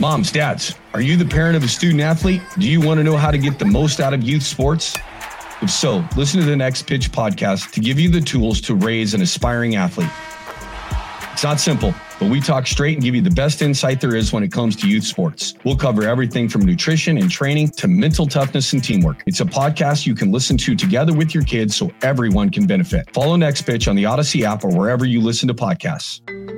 Moms, dads, are you the parent of a student athlete? Do you want to know how to get the most out of youth sports? If so, listen to the Next Pitch podcast to give you the tools to raise an aspiring athlete. It's not simple, but we talk straight and give you the best insight there is when it comes to youth sports. We'll cover everything from nutrition and training to mental toughness and teamwork. It's a podcast you can listen to together with your kids so everyone can benefit. Follow Next Pitch on the Odyssey app or wherever you listen to podcasts.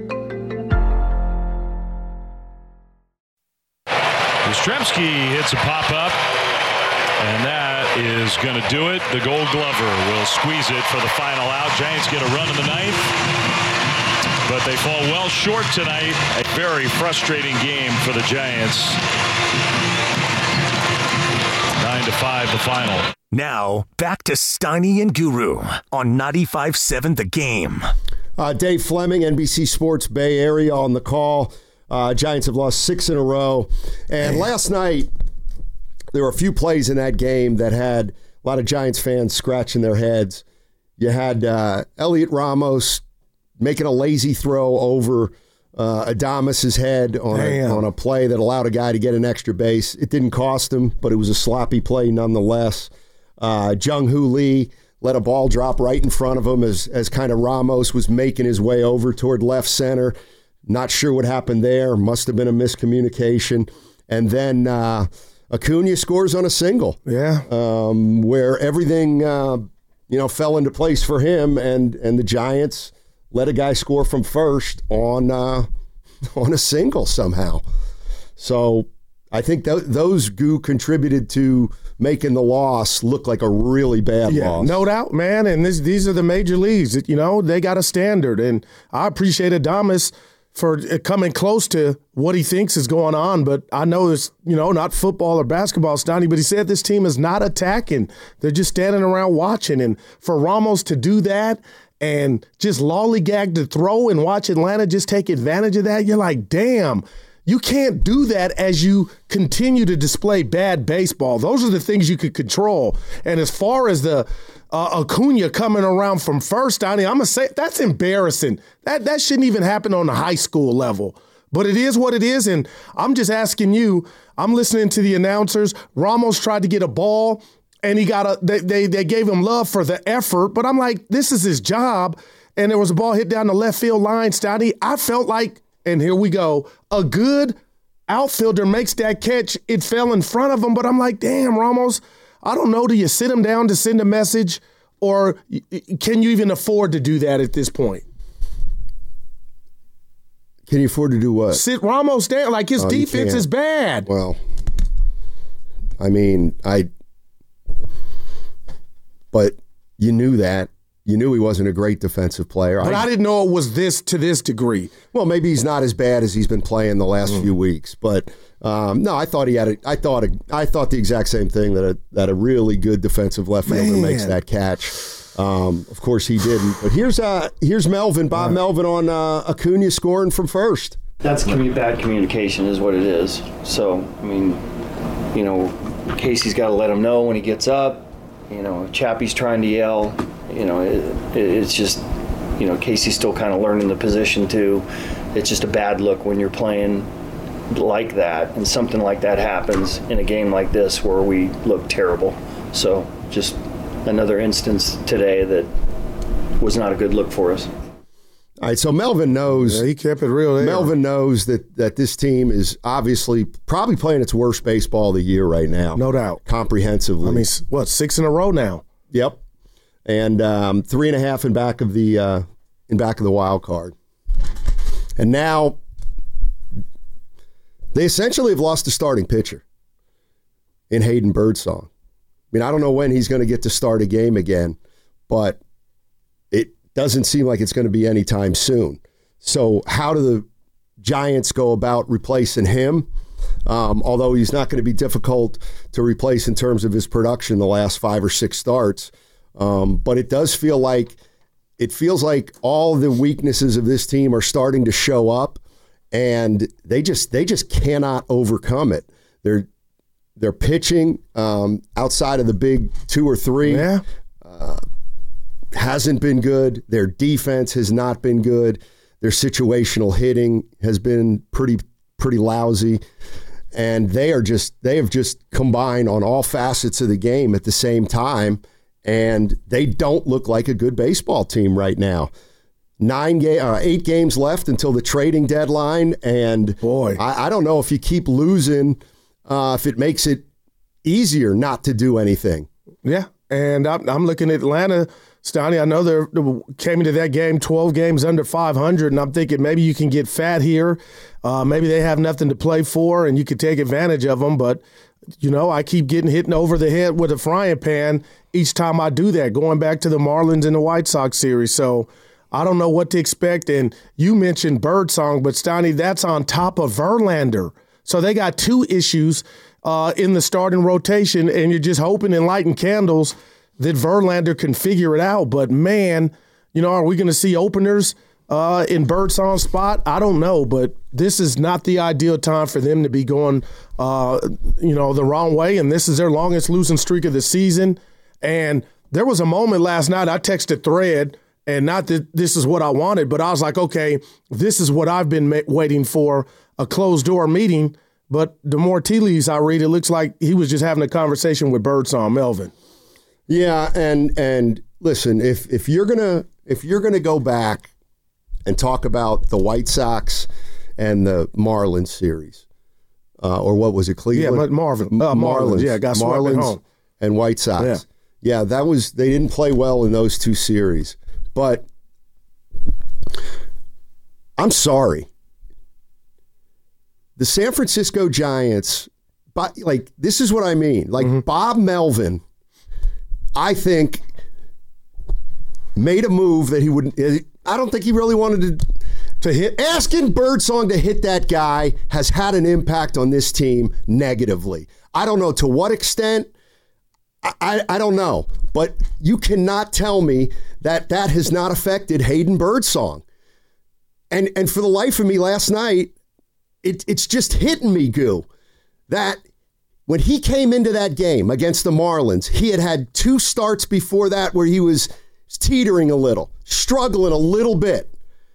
Yastrzemski hits a pop-up, and that is going to do it. The Gold Glover will squeeze it for the final out. Giants get a run in the ninth, but they fall well short tonight. A very frustrating game for the Giants. 9-5 the final. Now, back to Steiny and Guru on 95.7 The Game. Dave Fleming, NBC Sports Bay Area on the call. Giants have lost 6 in a row. And last night, there were a few plays in that game that had a lot of Giants fans scratching their heads. You had Elliot Ramos making a lazy throw over Adames' head on a play that allowed a guy to get an extra base. It didn't cost him, but it was a sloppy play nonetheless. Jung-Hoo Lee let a ball drop right in front of him as kind of Ramos was making his way over toward left center. Not sure what happened there. Must have been a miscommunication. And then Acuna scores on a single. Yeah. Where everything fell into place for him, and the Giants let a guy score from first on a single somehow. So I think those contributed to making the loss look like a really bad loss. No doubt, man. And these are the major leagues. They got a standard. And I appreciate Adames for coming close to what he thinks is going on. But I know it's, not football or basketball, Stoney, but he said this team is not attacking. They're just standing around watching. And for Ramos to do that and just lollygag to throw and watch Atlanta just take advantage of that, you're like, damn, you can't do that as you continue to display bad baseball. Those are the things you could control. And as far as the Acuna coming around from first, I'm going to say that's embarrassing. That shouldn't even happen on the high school level. But it is what it is, and I'm just asking you, I'm listening to the announcers. Ramos tried to get a ball, and they gave him love for the effort, but I'm like, this is his job, and there was a ball hit down the left field line, Stoney. I felt like, and here we go, a good outfielder makes that catch. It fell in front of him, but I'm like, damn, Ramos, I don't know, do you sit him down to send a message, or can you even afford to do that at this point? Can you afford to do what? Sit Ramos down, like his defense is bad. Well, but you knew that. You knew he wasn't a great defensive player. But I didn't know it was to this degree. Well, maybe he's not as bad as he's been playing the last few weeks. But no, I thought he had I thought the exact same thing, that a really good defensive left fielder makes that catch. Of course he didn't. But here's Melvin, Bob Melvin on Acuna scoring from first. That's bad communication is what it is. So, Casey's got to let him know when he gets up. Chappie's trying to yell. It's just, Casey's still kind of learning the position too. It's just a bad look when you're playing like that and something like that happens in a game like this where we look terrible. So just another instance today that was not a good look for us. All right, so Melvin knows. Yeah, he kept it real there. Melvin knows that this team is obviously probably playing its worst baseball of the year right now. No doubt. Comprehensively. 6 in a row now? Yep. And 3.5 in back of the wild card. And now they essentially have lost the starting pitcher in Hayden Birdsong. I don't know when he's going to get to start a game again, but it doesn't seem like it's going to be anytime soon. So how do the Giants go about replacing him? Although he's not going to be difficult to replace in terms of his production the last 5 or 6 starts. But it does feel like all the weaknesses of this team are starting to show up, and they just cannot overcome it. They're pitching outside of the big 2 or 3. Hasn't been good. Their defense has not been good. Their situational hitting has been pretty pretty lousy. And they have just combined on all facets of the game at the same time. And they don't look like a good baseball team right now. 8 games left until the trading deadline. And boy, I don't know if you keep losing, if it makes it easier not to do anything. Yeah. And I'm looking at Atlanta, Stoney. I know they came into that game 12 games under 500, and I'm thinking maybe you can get fat here. Maybe they have nothing to play for, and you could take advantage of them. But, I keep getting hit over the head with a frying pan each time I do that, going back to the Marlins and the White Sox series. So I don't know what to expect. And you mentioned Birdsong, but, Stoney, that's on top of Verlander. So they got 2 issues in the starting rotation, and you're just hoping and lighting candles that Verlander can figure it out. But, man, are we going to see openers in Birdsong's spot? I don't know, but this is not the ideal time for them to be going, the wrong way, and this is their longest losing streak of the season. And there was a moment last night, I texted Thread, and not that this is what I wanted, but I was like, okay, this is what I've been waiting for, a closed-door meeting. But the more tea leaves I read, it looks like he was just having a conversation with Birdsong, Melvin. Yeah, and listen, if you're gonna go back and talk about the White Sox and the Marlins series, or what was it, Cleveland? Yeah, Marlins. Yeah, got swept at home. And White Sox. Yeah, they didn't play well in those 2 series. But I'm sorry. The San Francisco Giants, this is what I mean. Bob Melvin, I think, made a move that he wouldn't. I don't think he really wanted to hit. Asking Birdsong to hit that guy has had an impact on this team negatively. I don't know to what extent. I don't know. But you cannot tell me that has not affected Hayden Birdsong. And for the life of me last night, it's just hitting me, Goo, that when he came into that game against the Marlins, he had 2 starts before that where he was teetering a little, struggling a little bit.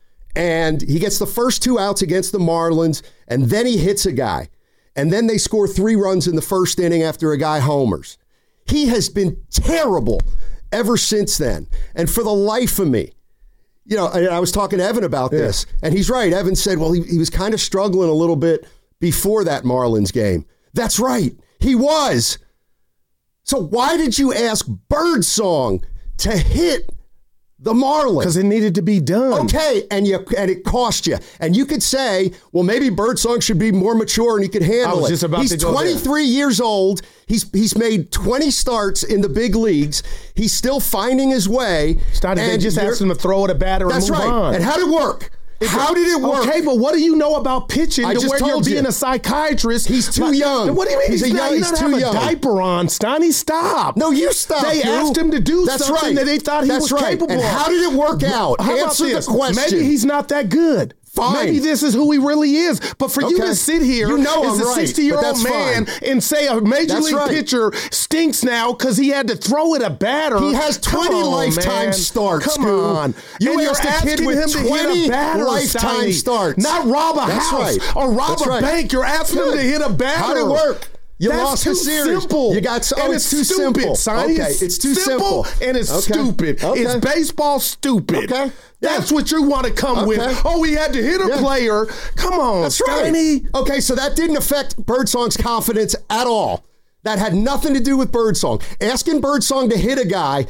And he gets the first 2 outs against the Marlins, and then he hits a guy. And then they score 3 runs in the first inning after a guy homers. He has been terrible ever since then. And for the life of me, I was talking to Evan about this, and he's right. Evan said, well, he was kind of struggling a little bit before that Marlins game. That's right. He was. So why did you ask Birdsong to hit the Marlins? Because it needed to be done. Okay, and it cost you. And you could say, well, maybe Birdsong should be more mature and he could handle it. I was just about to go there. He's 23 years old. He's made 20 starts in the big leagues. He's still finding his way. They just asked him to throw at a batter and move on. And how did it work? How did it work? Okay, but what do you know about pitching I to just where told you're you. being a psychiatrist? He's too young. What do you mean He's he's too young. A diaper on, Stoney, stop. No, you stop. They asked him to do something that they thought he was capable of. And how did it work out? Answer the question. Maybe he's not that good. Fine. Maybe this is who he really is. But for you to sit here as a 60-year-old man and say a major league pitcher stinks now because he had to throw at a batter. He has 20 lifetime starts. Come on. You asked a kid with 20 lifetime starts. Not rob a house or rob a bank. You're asking him to hit a batter. How did it work? You lost the series. Simple. You got it's too simple. Okay, it's too simple and it's stupid. Okay. It's baseball stupid. Okay. That's what you want to come with. Oh, he had to hit a player. Come on, That's Steiny. Right. Okay, so that didn't affect Birdsong's confidence at all. That had nothing to do with Birdsong. Asking Birdsong to hit a guy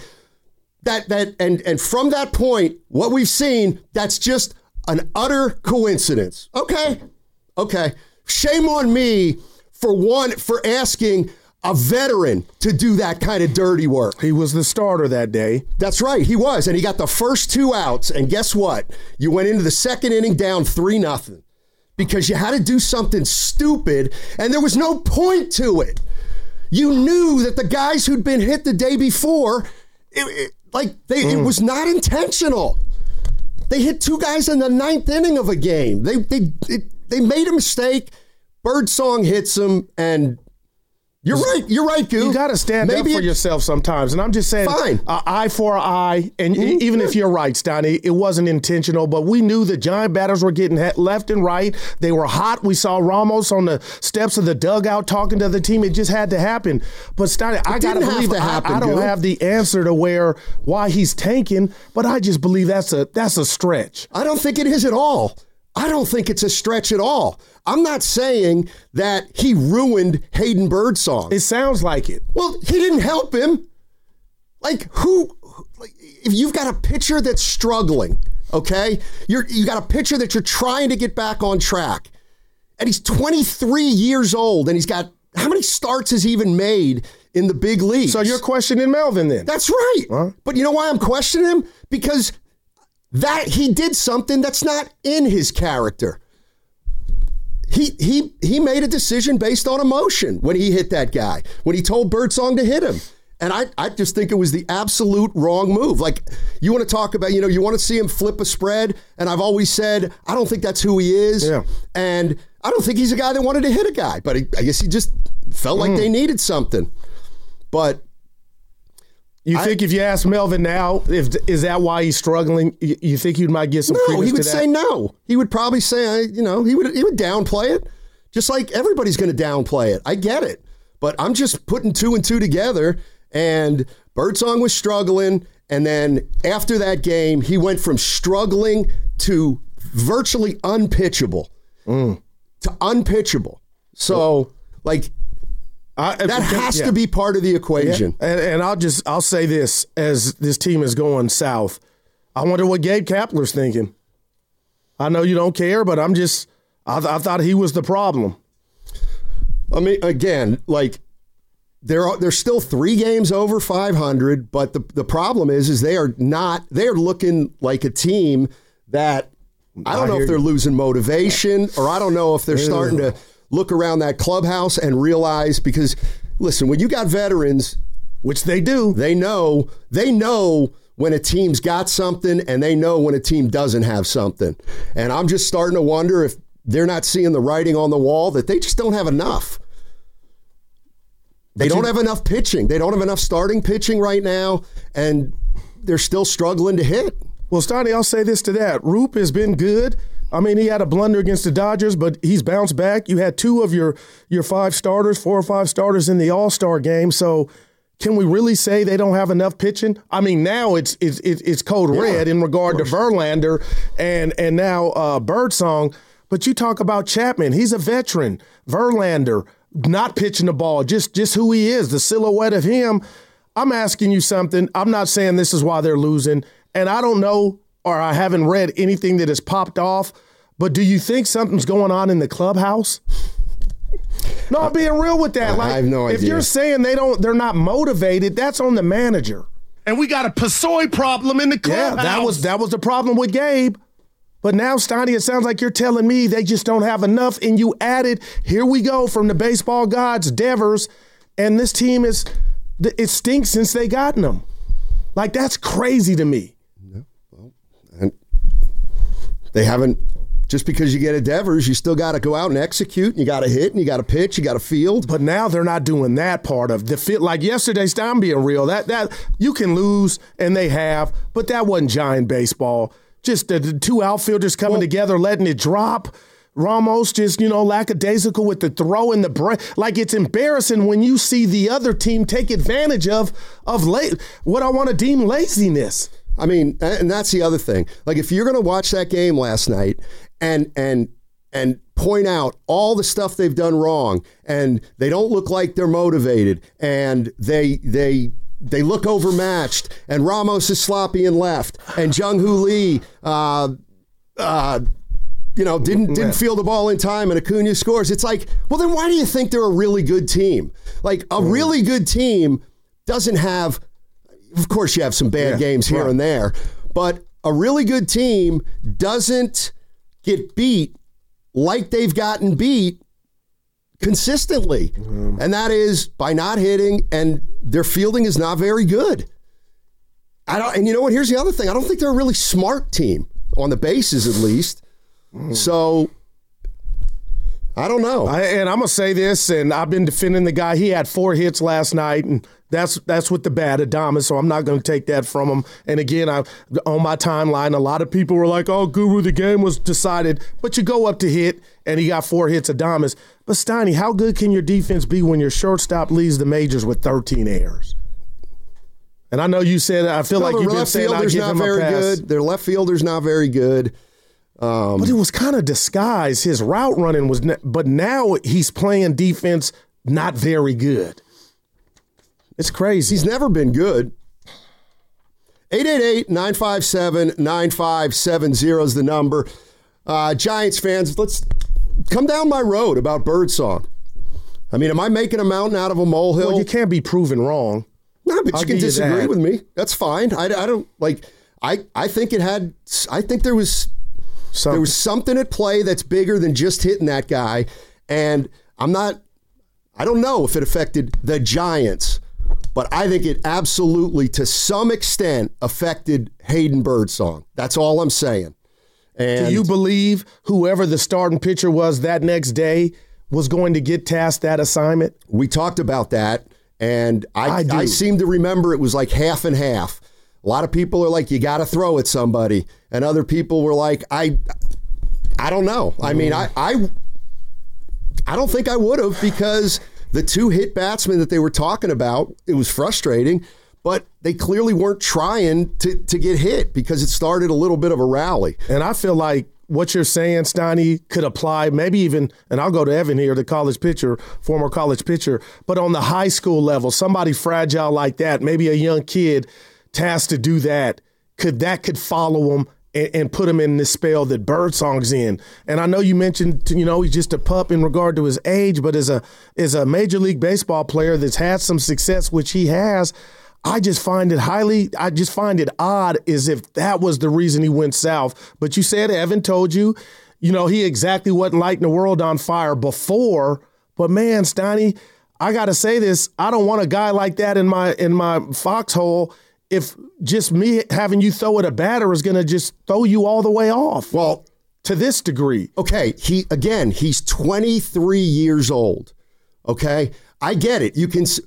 and from that point, what we've seen, that's just an utter coincidence. Okay. Shame on me for asking a veteran to do that kind of dirty work. He was the starter that day. That's right, he was. And he got the first 2 outs. And guess what? You went into the second inning down 3-0 because you had to do something stupid and there was no point to it. You knew that the guys who'd been hit the day before, it was not intentional. They hit 2 guys in the 9th inning of a game. They made a mistake. Birdsong hits him, and You're right. You're right, Goo. You got to stand up for yourself sometimes. And I'm just saying, eye for an eye. And even if you're right, Steiny, it wasn't intentional, but we knew the Giant batters were getting left and right. They were hot. We saw Ramos on the steps of the dugout talking to the team. It just had to happen. But Steiny, I got to believe I don't have the answer to why he's tanking, but I just believe that's a stretch. I don't think it is at all. I don't think it's a stretch at all. I'm not saying that he ruined Hayden Birdsong. It sounds like it. Well, he didn't help him. If you've got a pitcher that's struggling, okay? You got a pitcher that you're trying to get back on track. And he's 23 years old, and he's got, how many starts has he even made in the big leagues? So you're questioning Melvin then? That's right. Huh? But you know why I'm questioning him? Because that he did something that's not in his character. He made a decision based on emotion when he hit that guy, when he told Birdsong to hit him. And I just think it was the absolute wrong move. Like, you want to talk about, you want to see him flip a spread, and I've always said, I don't think that's who he is. Yeah. And I don't think he's a guy that wanted to hit a guy, but I guess he just felt like they needed something. But you think if you ask Melvin now, is that why he's struggling? You think he might get some credence to that? No, he would say no. He would probably say, he would downplay it, just like everybody's going to downplay it. I get it. But I'm just putting two and two together, and Birdsong was struggling, and then after that game, he went from struggling to virtually unpitchable. To unpitchable. So, that has to be part of the equation. Yeah. And I'll say this, as this team is going south, I wonder what Gabe Kapler's thinking. I know you don't care, but I thought he was the problem. I mean, again, they're still 3 games over 500, but the problem is they are looking like a team that I don't know if they're losing motivation, or I don't know if they're starting to look around that clubhouse and realize, because listen, when you got veterans, which they do, they know when a team's got something, and they know when a team doesn't have something. And I'm just starting to wonder if they're not seeing the writing on the wall, that they just don't have enough. They don't have enough pitching. They don't have enough starting pitching right now, and they're still struggling to hit. Well, Steiny, I'll say this to that. Roop has been good. I mean, he had a blunder against the Dodgers, but he's bounced back. You had 2 of your 5 starters, 4 or 5 starters in the All-Star game. So can we really say they don't have enough pitching? I mean, now it's code red in regard to Verlander and now Birdsong. But you talk about Chapman. He's a veteran. Verlander, not pitching the ball, just who he is, the silhouette of him. I'm asking you something. I'm not saying this is why they're losing, and I don't know, or I haven't read anything that has popped off, but do you think something's going on in the clubhouse? No, I'm being real with that. I have no idea. If you're saying they're not motivated, that's on the manager. And we got a Pasoy problem in the clubhouse. Yeah, that was the problem with Gabe. But now, Steiny, it sounds like you're telling me they just don't have enough, and you added, here we go, from the baseball gods, Devers, and this team it stinks since they gotten them. That's crazy to me. And they haven't, just because you get a Devers, you still got to go out and execute, and you got to hit, and you got to pitch, you got to field. But now they're not doing that part of the fit. Like yesterday's time being real, that you can lose, and they have, but that wasn't Giant baseball. Just the 2 outfielders coming together, letting it drop. Ramos just, lackadaisical with the throw and the break. It's embarrassing when you see the other team take advantage of what I want to deem laziness. I mean, and that's the other thing. If you're going to watch that game last night and point out all the stuff they've done wrong, and they don't look like they're motivated, and they look overmatched, and Ramos is sloppy in left, and Jung-Hoo Lee, didn't field the ball in time, and Acuna scores. It's like, well, then why do you think they're a really good team? A really good team doesn't have, of course you have some bad games here and there, but a really good team doesn't get beat like they've gotten beat consistently. And that is by not hitting, and their fielding is not very good. And you know what? Here's the other thing. I don't think they're a really smart team, on the bases at least. So I don't know. And I'm going to say this, and I've been defending the guy. He had 4 hits last night, and that's with the bat, Adames, so I'm not going to take that from him. And again, on my timeline, a lot of people were like, oh, Guru, the game was decided. But you go up to hit, and he got 4 hits, Adames. But, Steiny, how good can your defense be when your shortstop leads the majors with 13 errors? And I know you said, I feel like you've been saying I give him a pass. Good. Their left fielder's not very good. But it was kind of disguised. His route running was, but now he's playing defense not very good. It's crazy. He's never been good. 888-957-9570 is the number. Giants fans, let's come down my road about Birdsong. I mean, am I making a mountain out of a molehill? Well, you can't be proven wrong. No, but you can disagree with me. That's fine. I don't like. I think it had. I think there was something at play that's bigger than just hitting that guy, and I don't know if it affected the Giants, but I think it absolutely, to some extent, affected Hayden Birdsong. That's all I'm saying. And do you believe whoever the starting pitcher was that next day was going to get tasked that assignment? We talked about that, and I seem to remember it was like half and half. A lot of people are like, you got to throw at somebody. And other people were like, I don't know. I mean, I don't think I would have, because the 2 hit batsmen that they were talking about, it was frustrating, but they clearly weren't trying to get hit because it started a little bit of a rally. And I feel like what you're saying, Steiny, could apply maybe even, and I'll go to Evan here, the college pitcher, former college pitcher, but on the high school level, somebody fragile like that, maybe a young kid tasked to do that, could follow him and put him in this spell that Birdsong's in. And I know you mentioned, he's just a pup in regard to his age, but as a Major League Baseball player that's had some success, which he has, I just find it odd as if that was the reason he went south. But you said Evan told you, he exactly wasn't lighting the world on fire before. But man, Steiny, I got to say this, I don't want a guy like that in my foxhole. If just me having you throw at a batter is going to just throw you all the way off. Well, to this degree. Okay, he's 23 years old. Okay? I get it.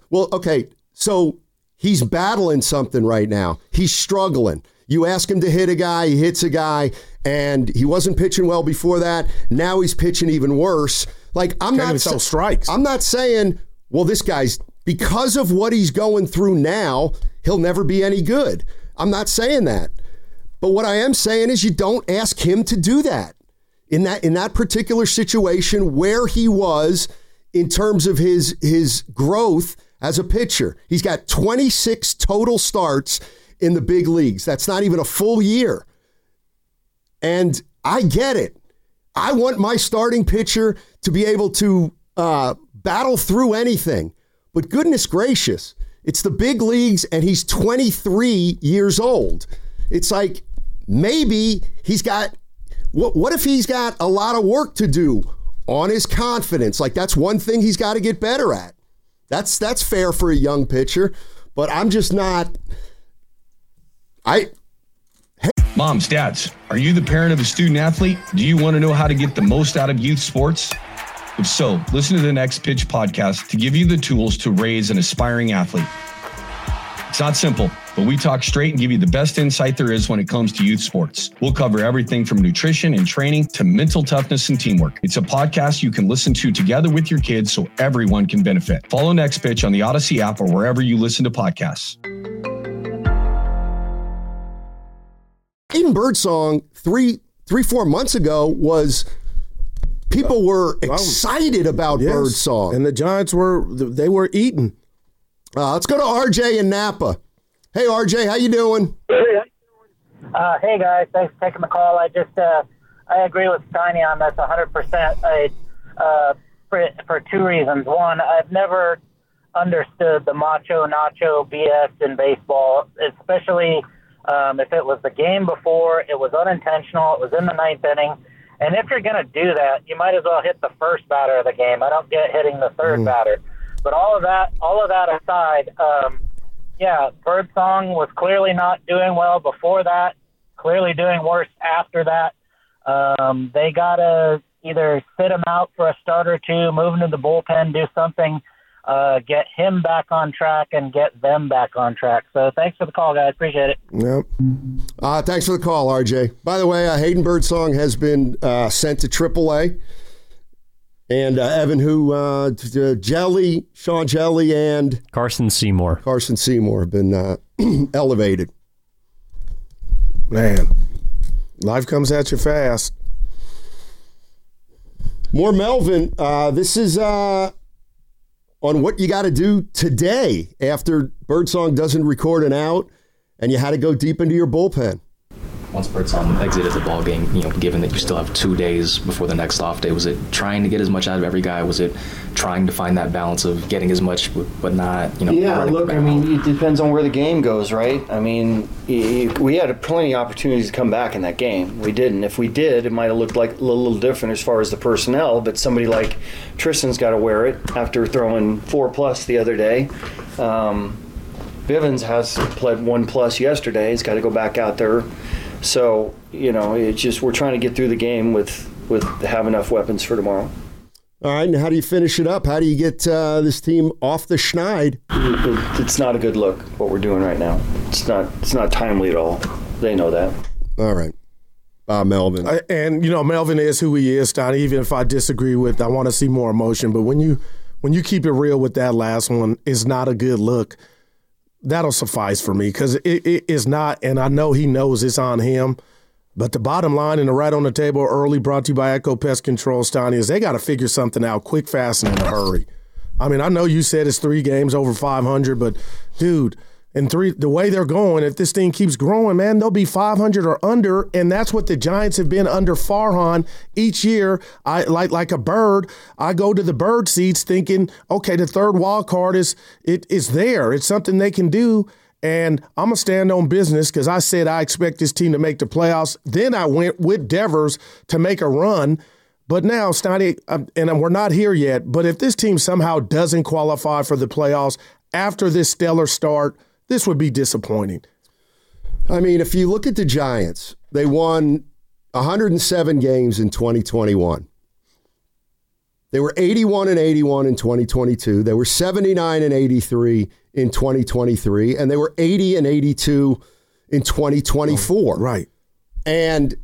So he's battling something right now. He's struggling. You ask him to hit a guy, he hits a guy, and he wasn't pitching well before that. Now he's pitching even worse. Like, I'm not throw strikes. I'm not saying, well, this guy's, because of what he's going through now, he'll never be any good. I'm not saying that. But what I am saying is you don't ask him to do that. In that particular situation where he was in terms of his growth as a pitcher. He's got 26 total starts in the big leagues. That's not even a full year. And I get it. I want my starting pitcher to be able to battle through anything. But goodness gracious, it's the big leagues and he's 23 years old. It's like, maybe he's got, what if he's got a lot of work to do on his confidence? Like, that's one thing he's got to get better at. That's fair for a young pitcher, but I'm just not. Moms, dads, are you the parent of a student athlete? Do you want to know how to get the most out of youth sports? If so, listen to the Next Pitch podcast to give you the tools to raise an aspiring athlete. It's not simple, but we talk straight and give you the best insight there is when it comes to youth sports. We'll cover everything from nutrition and training to mental toughness and teamwork. It's a podcast you can listen to together with your kids so everyone can benefit. Follow Next Pitch on the Odyssey app or wherever you listen to podcasts. Hayden Birdsong 3-4 months ago was, people were excited about Birdsong. And the Giants were eating. Let's go to RJ in Napa. Hey, RJ, how you doing? Hey, guys. Thanks for taking the call. I agree with Steiny on this 100%. For 2 reasons. One, I've never understood the macho nacho BS in baseball, especially if it was the game before, it was unintentional, it was in the 9th inning. And if you're going to do that, you might as well hit the first batter of the game. I don't get hitting the third batter. But all of that aside, Birdsong was clearly not doing well before that, clearly doing worse after that. They got to, either sit him out for a start or two, move him to the bullpen, do something, get him back on track and get them back on track. So thanks for the call, guys. Appreciate it. Yep. Thanks for the call, RJ. By the way, Hayden Birdsong has been sent to AAA. And Evan, Sean Jelly, and Carson Seymour have been elevated. Man, life comes at you fast. More Melvin. This is on what you got to do today after Birdsong doesn't record an out, and you had to go deep into your bullpen. Once Birdsong exited the ball game, given that you still have 2 days before the next off day, was it trying to get as much out of every guy? Was it trying to find that balance of getting as much but not, Yeah, look, it depends on where the game goes, right? We had plenty of opportunities to come back in that game. We didn't. If we did, it might have looked like a little different as far as the personnel, but somebody like Tristan's got to wear it after throwing 4+ the other day. Bivens has played 1+ yesterday. He's got to go back out there. So, it's just we're trying to get through the game with have enough weapons for tomorrow. All right, and how do you finish it up? How do you get this team off the schneid? It's not a good look, what we're doing right now. It's not timely at all. They know that. All right. Melvin. Melvin is who he is, Donnie, even if I disagree with, I want to see more emotion. But when you keep it real with that last one, it's not a good look. That'll suffice for me because it is not, and I know he knows it's on him. But the bottom line and the right on the table early, brought to you by Echo Pest Control, Stoney, is they got to figure something out quick, fast, and in a hurry. I know you said it's 3 games over 500, but, dude, the way they're going, if this thing keeps growing, man, they'll be 500 or under, and that's what the Giants have been under Farhan each year. I like a bird. I go to the bird seats thinking, okay, the third wild card is there. It's something they can do, and I'm going to stand on business because I said I expect this team to make the playoffs. Then I went with Devers to make a run. But now, Stoney, and we're not here yet, but if this team somehow doesn't qualify for the playoffs after this stellar start, this would be disappointing. If you look at the Giants, they won 107 games in 2021. They were 81-81 in 2022. They were 79-83 in 2023, and they were 80-82 in 2024. Right. And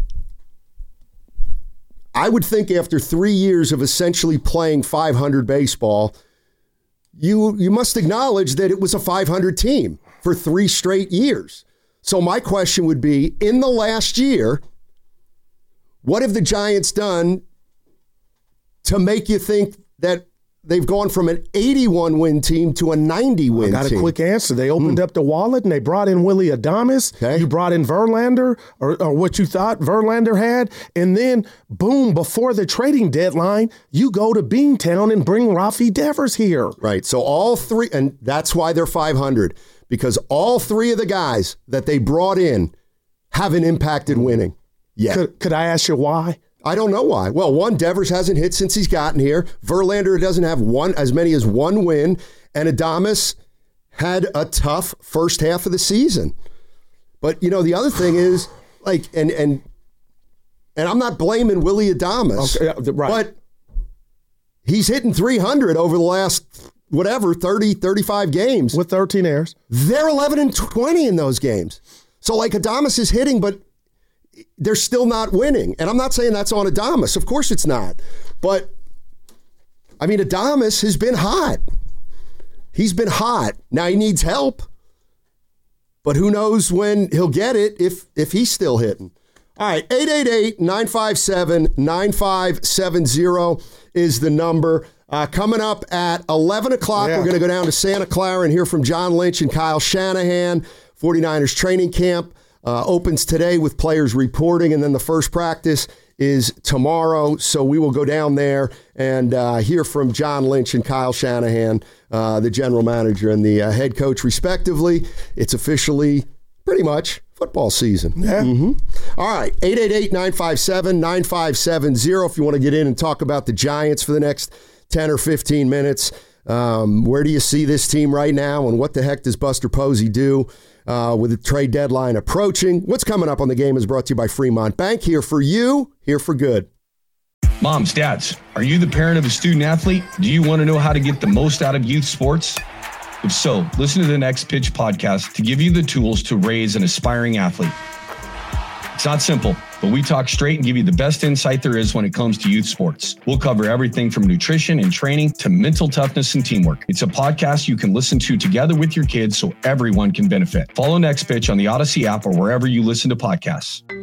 I would think after 3 years of essentially playing 500 baseball, you must acknowledge that it was a 500 team for 3 straight years. So my question would be, in the last year, what have the Giants done to make you think that they've gone from an 81-win team to a 90-win team? I got a quick answer. They opened up the wallet and they brought in Willie Adames. Okay. You brought in Verlander, or what you thought Verlander had. And then, boom, before the trading deadline, you go to Beantown and bring Rafi Devers here. Right. So all 3, and that's why they're 500, because all 3 of the guys that they brought in haven't impacted winning yet. Could I ask you why? I don't know why. Well, one, Devers hasn't hit since he's gotten here. Verlander doesn't have as many as 1 win. And Adames had a tough first half of the season. But, the other thing is, and I'm not blaming Willie Adames. Okay, right. But he's hitting 300 over the last, 30, 35 games. With 13 errors. They're 11-20 in those games. So, Adames is hitting, but they're still not winning. And I'm not saying that's on Adames. Of course it's not. But, Adames has been hot. He's been hot. Now he needs help. But who knows when he'll get it if he's still hitting. All right, 888-957-9570 is the number. Coming up at 11 o'clock, We're going to go down to Santa Clara and hear from John Lynch and Kyle Shanahan. 49ers training camp opens today with players reporting, and then the first practice is tomorrow. So we will go down there and hear from John Lynch and Kyle Shanahan, the general manager and the head coach, respectively. It's officially pretty much football season. Yeah. Mm-hmm. All right, 888-957-9570 if you want to get in and talk about the Giants for the next 10 or 15 minutes. Where do you see this team right now, and what the heck does Buster Posey do with the trade deadline approaching? What's coming up on the game is brought to you by Fremont Bank. Here for you, here for good. Moms, dads, are you the parent of a student athlete? Do you want to know how to get the most out of youth sports? If so, listen to the Next Pitch podcast to give you the tools to raise an aspiring athlete. It's not simple, but we talk straight and give you the best insight there is when it comes to youth sports. We'll cover everything from nutrition and training to mental toughness and teamwork. It's a podcast you can listen to together with your kids so everyone can benefit. Follow Next Pitch on the Odyssey app or wherever you listen to podcasts.